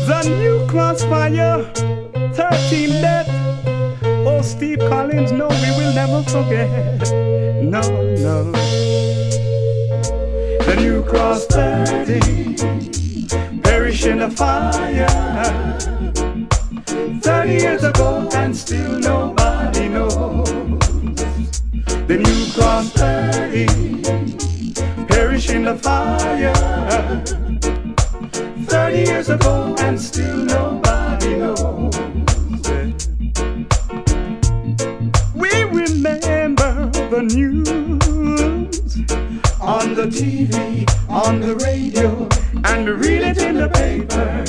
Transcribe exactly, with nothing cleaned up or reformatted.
The new crossfire, thirteen death. Oh, Steve Collins, no, we will never forget. No, no. The new cross thirty, perish in the fire. Thirty years ago, and still nobody knows. The new cross thirty, perish in the fire. Thirty years ago, and still nobody knows. We remember the news on the T V, on the radio, and we read it in the paper.